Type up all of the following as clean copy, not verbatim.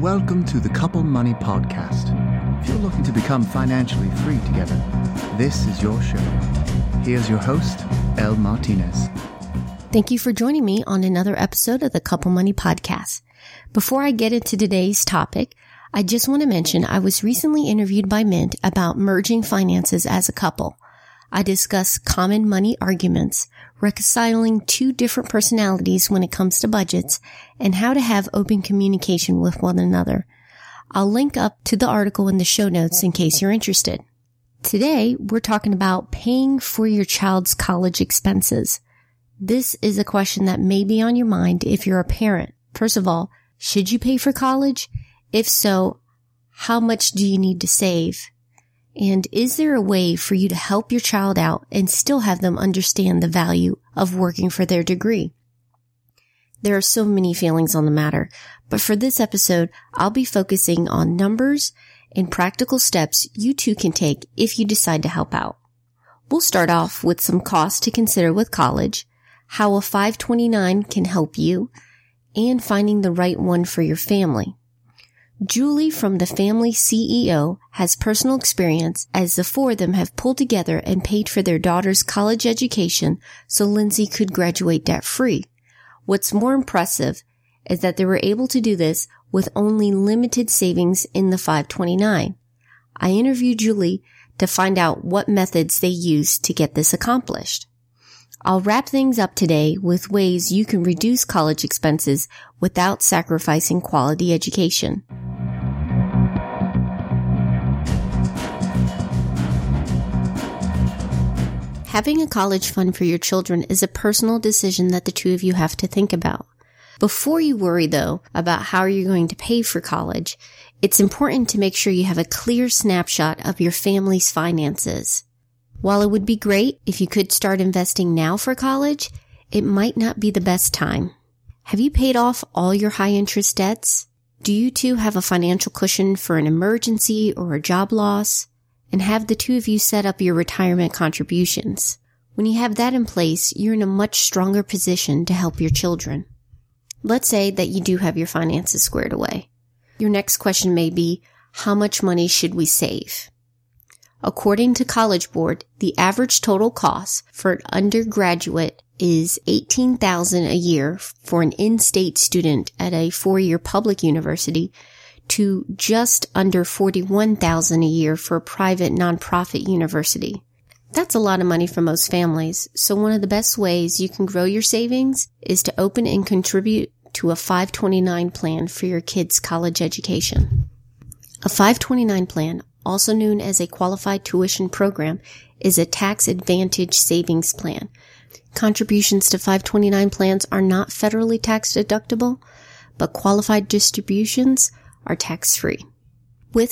Welcome to the Couple Money Podcast. If you're looking to become financially free together, this is your show. Here's your host, Elle Martinez. Thank you for joining me on another episode of the Couple Money Podcast. Before I get into today's topic, I just want to mention I was recently interviewed by Mint about merging finances as a couple. I discuss common money arguments, reconciling two different personalities when it comes to budgets, and how to have open communication with one another. I'll link up to the article in the show notes in case you're interested. Today, we're talking about paying for your child's college expenses. This is a question that may be on your mind if you're a parent. First of all, should you pay for college? If so, how much do you need to save? And is there a way for you to help your child out and still have them understand the value of working for their degree? There are so many feelings on the matter, but for this episode, I'll be focusing on numbers and practical steps you too can take if you decide to help out. We'll start off with some costs to consider with college, how a 529 can help you, and finding the right one for your family. Julie from the Family CEO has personal experience as the four of them have pulled together and paid for their daughter's college education so Lindsay could graduate debt-free. What's more impressive is that they were able to do this with only limited savings in the 529. I interviewed Julie to find out what methods they used to get this accomplished. I'll wrap things up today with ways you can reduce college expenses without sacrificing quality education. Having a college fund for your children is a personal decision that the two of you have to think about. Before you worry, though, about how you're going to pay for college, it's important to make sure you have a clear snapshot of your family's finances. While it would be great if you could start investing now for college, it might not be the best time. Have you paid off all your high-interest debts? Do you two have a financial cushion for an emergency or a job loss? And have the two of you set up your retirement contributions? When you have that in place, you're in a much stronger position to help your children. Let's say that you do have your finances squared away. Your next question may be, how much money should we save? According to College Board, the average total cost for an undergraduate is $18,000 a year for an in-state student at a 4-year public university to just under $41,000 a year for a private nonprofit university. That's a lot of money for most families, so one of the best ways you can grow your savings is to open and contribute to a 529 plan for your kids' college education. A 529 plan, also known as a qualified tuition program, is a tax-advantaged savings plan. Contributions to 529 plans are not federally tax deductible, but qualified distributions are tax-free. With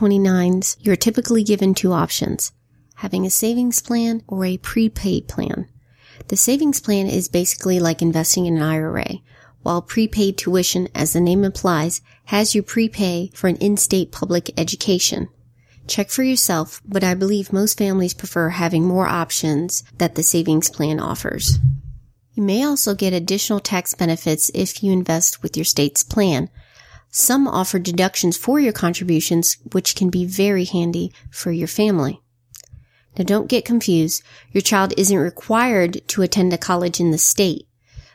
529s, you're typically given two options, having a savings plan or a prepaid plan. The savings plan is basically like investing in an IRA, while prepaid tuition, as the name implies, has you prepay for an in-state public education. Check for yourself, but I believe most families prefer having more options that the savings plan offers. You may also get additional tax benefits if you invest with your state's plan. Some offer deductions for your contributions, which can be very handy for your family. Now don't get confused. Your child isn't required to attend a college in the state.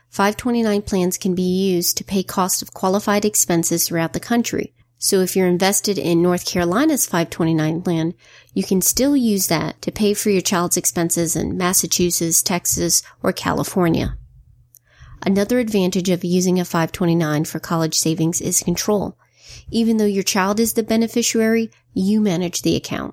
529 plans can be used to pay cost of qualified expenses throughout the country. So if you're invested in North Carolina's 529 plan, you can still use that to pay for your child's expenses in Massachusetts, Texas, or California. Another advantage of using a 529 for college savings is control. Even though your child is the beneficiary, you manage the account.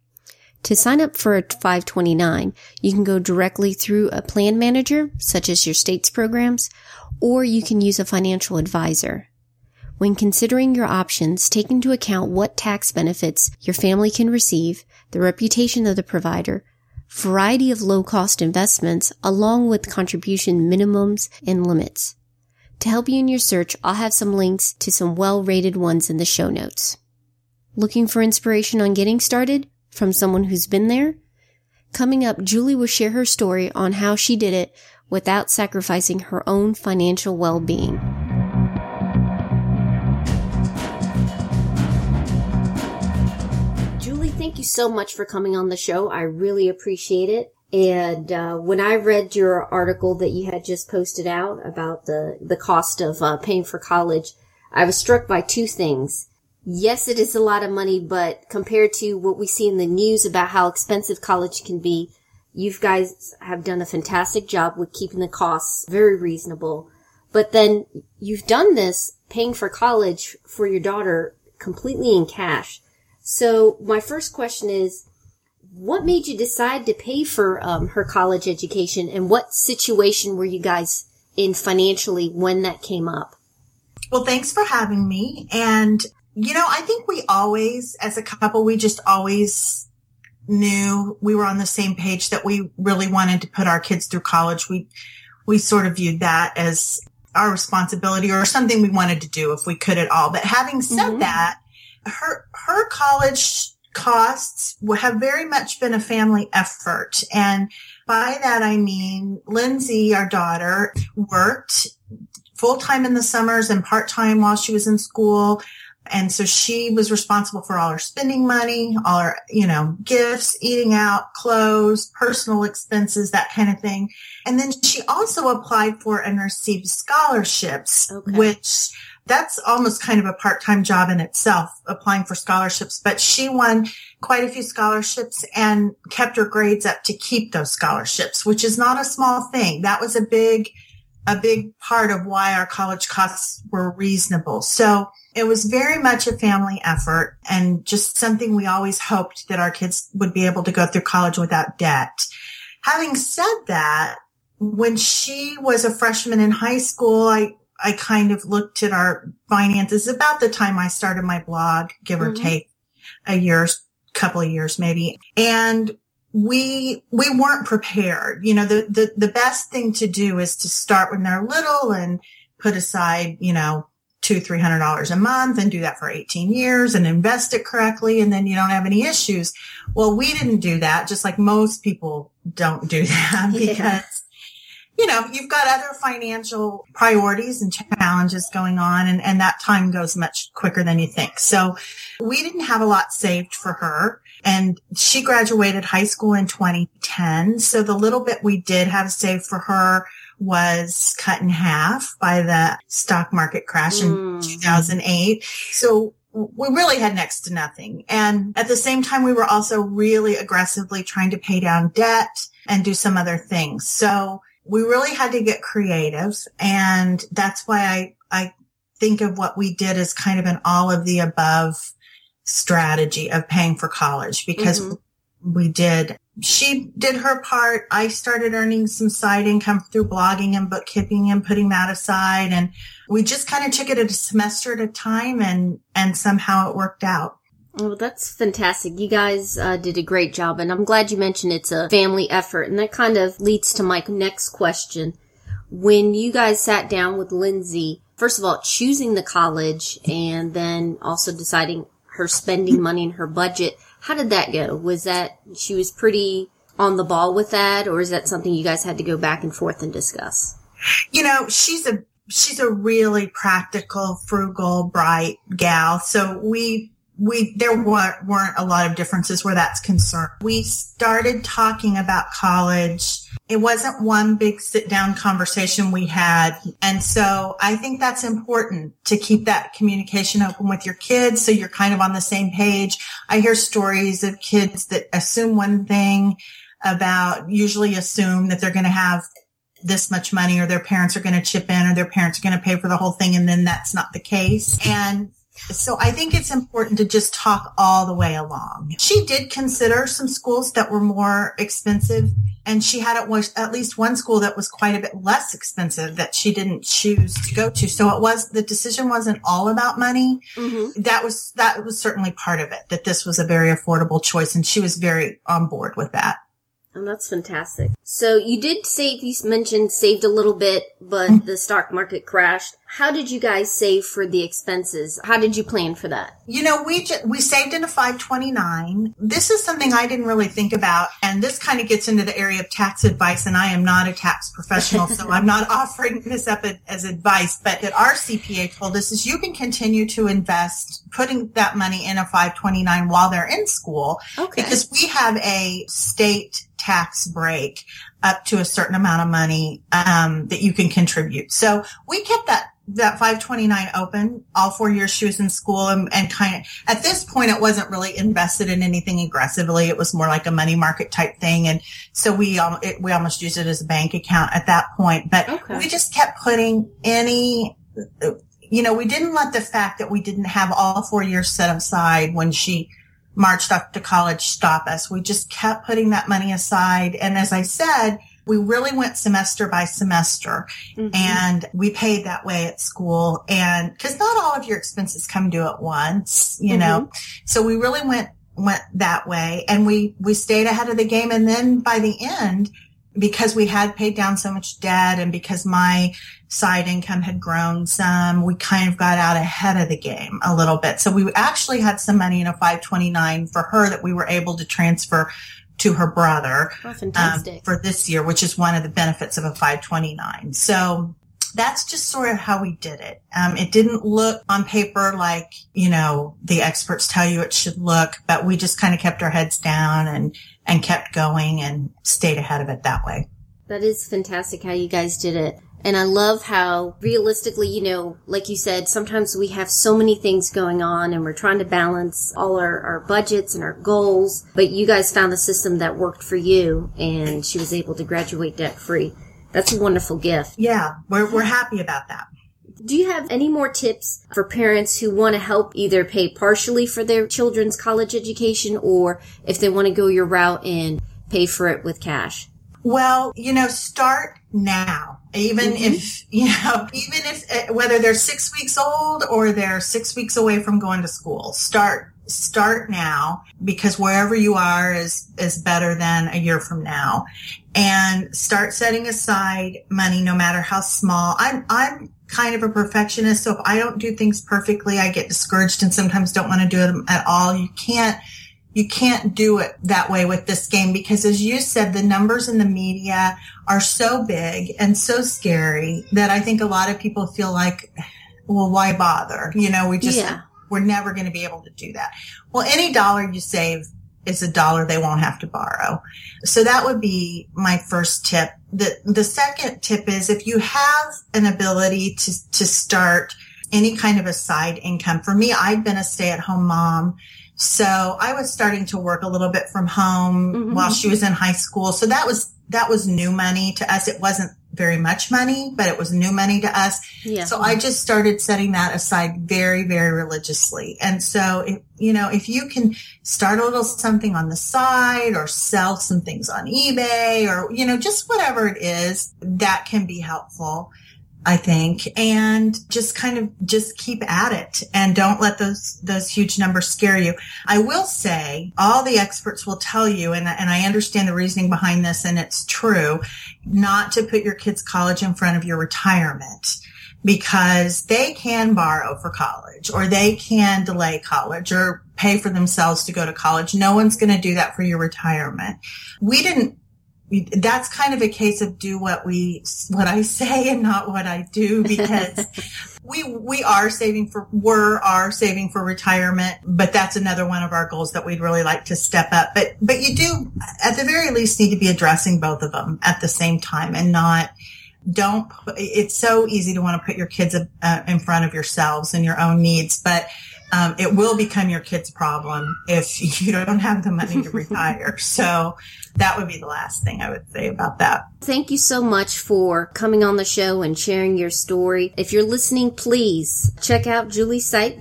To sign up for a 529, you can go directly through a plan manager, such as your state's programs, or you can use a financial advisor. When considering your options, take into account what tax benefits your family can receive, the reputation of the provider, variety of low-cost investments, along with contribution minimums and limits. To help you in your search, I'll have some links to some well-rated ones in the show notes. Looking for inspiration on getting started from someone who's been there? Coming up, Julie will share her story on how she did it without sacrificing her own financial well-being. you so much for coming on the show. I really appreciate it. And when I read your article that you had just posted out about the cost of paying for college, I was struck by two things. Yes, it is a lot of money, but compared to what we see in the news about how expensive college can be, you guys have done a fantastic job with keeping the costs very reasonable. But then you've done this paying for college for your daughter completely in cash. So my first question is, what made you decide to pay for her college education, and what situation were you guys in financially when that came up? Well, thanks for having me. And, I think we always, as a couple, we just always knew we were on the same page that we really wanted to put our kids through college. We sort of viewed that as our responsibility or something we wanted to do if we could at all. But having said that, her college costs have very much been a family effort. And by that, I mean, Lindsay, our daughter, worked full-time in the summers and part-time while she was in school. And so she was responsible for all her spending money, all her, gifts, eating out, clothes, personal expenses, that kind of thing. And then she also applied for and received scholarships, which that's almost kind of a part-time job in itself, applying for scholarships. But she won quite a few scholarships and kept her grades up to keep those scholarships, which is not a small thing. That was a big part of why our college costs were reasonable. So it was very much a family effort and just something we always hoped that our kids would be able to go through college without debt. Having said that, when she was a freshman in high school, I kind of looked at our finances about the time I started my blog, give or take couple of years maybe. And we weren't prepared. The best thing to do is to start when they're little and put aside, $200-300 a month and do that for 18 years and invest it correctly. And then you don't have any issues. Well, we didn't do that, just like most people don't do that because, you've got other financial priorities and challenges going on, and that time goes much quicker than you think. So we didn't have a lot saved for her, and she graduated high school in 2010. So the little bit we did have saved for her was cut in half by the stock market crash in 2008. So we really had next to nothing. And at the same time, we were also really aggressively trying to pay down debt and do some other things. So we really had to get creative. And that's why I think of what we did as kind of an all of the above strategy of paying for college, because she did her part. I started earning some side income through blogging and bookkeeping and putting that aside. And we just kind of took it a semester at a time, and somehow it worked out. Oh, that's fantastic. You guys did a great job, and I'm glad you mentioned it's a family effort, and that kind of leads to my next question. When you guys sat down with Lindsay, first of all, choosing the college and then also deciding her spending money and her budget, how did that go? Was that she was pretty on the ball with that, or is that something you guys had to go back and forth and discuss? She's a really practical, frugal, bright gal. So there weren't a lot of differences where that's concerned. We started talking about college. It wasn't one big sit down conversation we had. And so I think that's important to keep that communication open with your kids, so you're kind of on the same page. I hear stories of kids that assume one thing usually assume that they're going to have this much money, or their parents are going to chip in, or their parents are going to pay for the whole thing. And then that's not the case. And so I think it's important to just talk all the way along. She did consider some schools that were more expensive, and she had at least one school that was quite a bit less expensive that she didn't choose to go to. So the decision wasn't all about money. That was certainly part of it, that this was a very affordable choice, and she was very on board with that. And that's fantastic. So you did saved a little bit, but the stock market crashed. How did you guys save for the expenses? How did you plan for that? We saved in a 529. This is something I didn't really think about, and this kind of gets into the area of tax advice, and I am not a tax professional, so I'm not offering this up as advice, but that our CPA told us is you can continue to invest putting that money in a 529 while they're in school. Okay. Because we have a state tax break up to a certain amount of money, that you can contribute. So we kept that 529 open all 4 years she was in school, and kind of, at this point, it wasn't really invested in anything aggressively. It was more like a money market type thing. And so we almost used it as a bank account at that point, but we just kept putting we didn't let the fact that we didn't have all 4 years set aside when she marched off to college stop us. We just kept putting that money aside. And as I said, we really went semester by semester, and we paid that way at school. And because not all of your expenses come due at once, you know, so we really went that way, and we stayed ahead of the game. And then by the end, because we had paid down so much debt and because my side income had grown some, we kind of got out ahead of the game a little bit. So we actually had some money in a 529 for her that we were able to transfer to her brother for this year, which is one of the benefits of a 529. So that's just sort of how we did it. It didn't look on paper like, the experts tell you it should look, but we just kind of kept our heads down and kept going and stayed ahead of it that way. That is fantastic how you guys did it. And I love how realistically, like you said, sometimes we have so many things going on and we're trying to balance all our budgets and our goals. But you guys found the system that worked for you, and she was able to graduate debt free. That's a wonderful gift. Yeah, we're happy about that. Do you have any more tips for parents who want to help either pay partially for their children's college education, or if they want to go your route and pay for it with cash? Well, start now. Even if whether they're 6 weeks old or they're 6 weeks away from going to school, start now, because wherever you are is better than a year from now. And start setting aside money, no matter how small. I'm kind of a perfectionist, so if I don't do things perfectly, I get discouraged and sometimes don't want to do it at all. You can't do it that way with this game, because as you said, the numbers in the media are so big and so scary that I think a lot of people feel like, well, why bother? We're never going to be able to do that. Well, any dollar you save is a dollar they won't have to borrow. So that would be my first tip. The second tip is, if you have an ability to start any kind of a side income. For me, I'd been a stay-at-home mom, so I was starting to work a little bit from home while she was in high school. So that was new money to us. It wasn't very much money, but it was new money to us. Yeah. So I just started setting that aside very, very religiously. And so, if you can start a little something on the side or sell some things on eBay or, just whatever it is, that can be helpful, I think. And just keep at it and don't let those huge numbers scare you. I will say all the experts will tell you, and I understand the reasoning behind this, and it's true, not to put your kids' college in front of your retirement, because they can borrow for college or they can delay college or pay for themselves to go to college. No one's going to do that for your retirement. That's kind of a case of do what I say and not what I do, because we are saving for retirement, but that's another one of our goals that we'd really like to step up. But you do at the very least need to be addressing both of them at the same time, and it's so easy to want to put your kids in front of yourselves and your own needs, but it will become your kid's problem if you don't have the money to retire. So that would be the last thing I would say about that. Thank you so much for coming on the show and sharing your story. If you're listening, please check out Julie's site,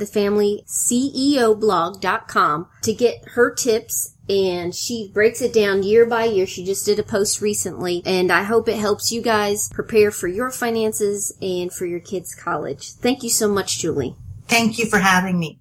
thefamilyceoblog.com, to get her tips. And she breaks it down year by year. She just did a post recently. And I hope it helps you guys prepare for your finances and for your kids' college. Thank you so much, Julie. Thank you for having me.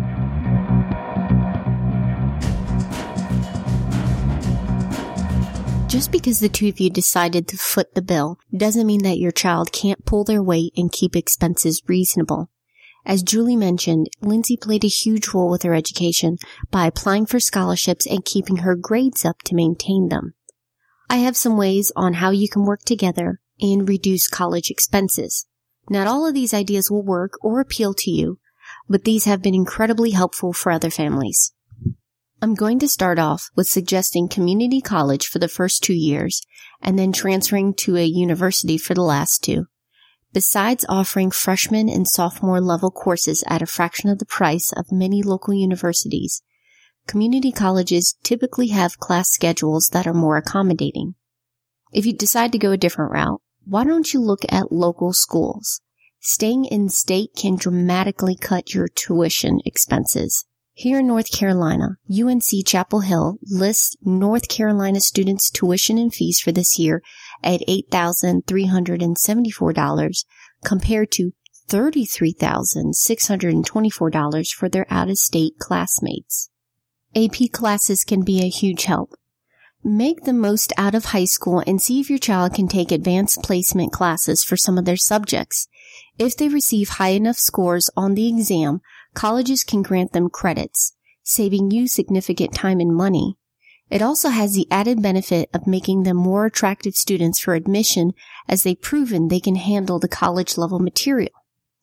Just because the two of you decided to foot the bill doesn't mean that your child can't pull their weight and keep expenses reasonable. As Julie mentioned, Lindsay played a huge role with her education by applying for scholarships and keeping her grades up to maintain them. I have some ways on how you can work together and reduce college expenses. Not all of these ideas will work or appeal to you, but these have been incredibly helpful for other families. I'm going to start off with suggesting community college for the first 2 years and then transferring to a university for the last 2. Besides offering freshman and sophomore level courses at a fraction of the price of many local universities, community colleges typically have class schedules that are more accommodating. If you decide to go a different route, why don't you look at local schools? Staying in state can dramatically cut your tuition expenses. Here in North Carolina, UNC Chapel Hill lists North Carolina students' tuition and fees for this year at $8,374 compared to $33,624 for their out-of-state classmates. AP classes can be a huge help. Make the most out of high school and see if your child can take advanced placement classes for some of their subjects. If they receive high enough scores on the exam, colleges can grant them credits, saving you significant time and money. It also has the added benefit of making them more attractive students for admission as they've proven they can handle the college-level material.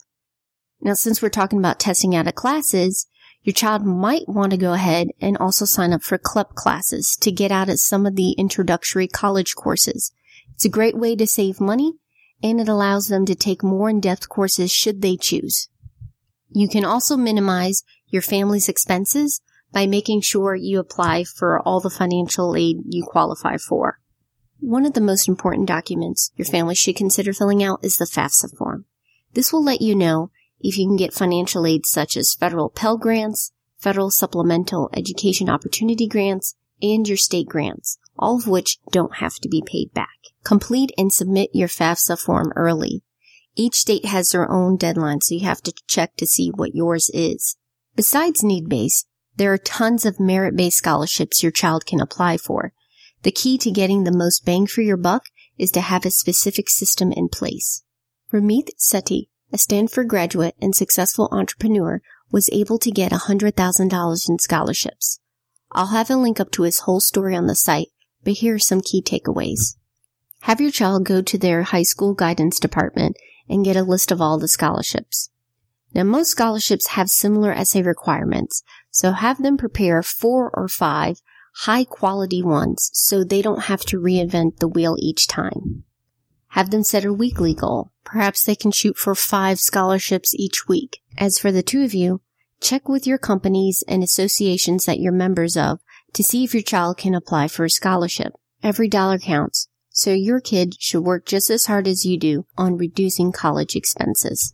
Now, since we're talking about testing out of classes, your child might want to go ahead and also sign up for CLEP classes to get out at some of the introductory college courses. It's a great way to save money, and it allows them to take more in-depth courses should they choose. You can also minimize your family's expenses by making sure you apply for all the financial aid you qualify for. One of the most important documents your family should consider filling out is the FAFSA form. This will let you know if you can get financial aid such as federal Pell Grants, federal Supplemental Education Opportunity Grants, and your state grants, all of which don't have to be paid back. Complete and submit your FAFSA form early. Each state has their own deadline, so you have to check to see what yours is. Besides need-based, there are tons of merit-based scholarships your child can apply for. The key to getting the most bang for your buck is to have a specific system in place. Ramit Sethi, a Stanford graduate and successful entrepreneur, was able to get $100,000 in scholarships. I'll have a link up to his whole story on the site, but here are some key takeaways. Have your child go to their high school guidance department and get a list of all the scholarships. Now, most scholarships have similar essay requirements, so have them prepare 4 or 5 high-quality ones so they don't have to reinvent the wheel each time. Have them set a weekly goal. Perhaps they can shoot for 5 scholarships each week. As for the 2 of you, check with your companies and associations that you're members of to see if your child can apply for a scholarship. Every dollar counts, so your kid should work just as hard as you do on reducing college expenses.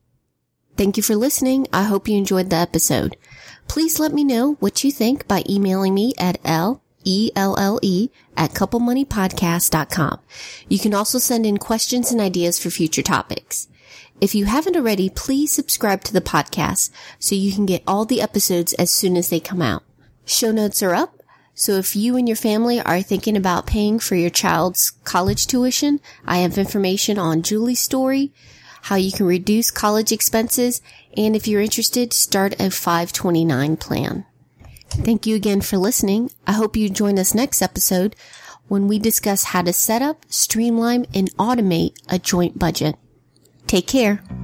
Thank you for listening. I hope you enjoyed the episode. Please let me know what you think by emailing me at LELLE@couplemoneypodcast.com. You can also send in questions and ideas for future topics. If you haven't already, please subscribe to the podcast so you can get all the episodes as soon as they come out. Show notes are up, so if you and your family are thinking about paying for your child's college tuition, I have information on Julie's story, how you can reduce college expenses, and if you're interested, start a 529 plan. Thank you again for listening. I hope you join us next episode when we discuss how to set up, streamline, and automate a joint budget. Take care.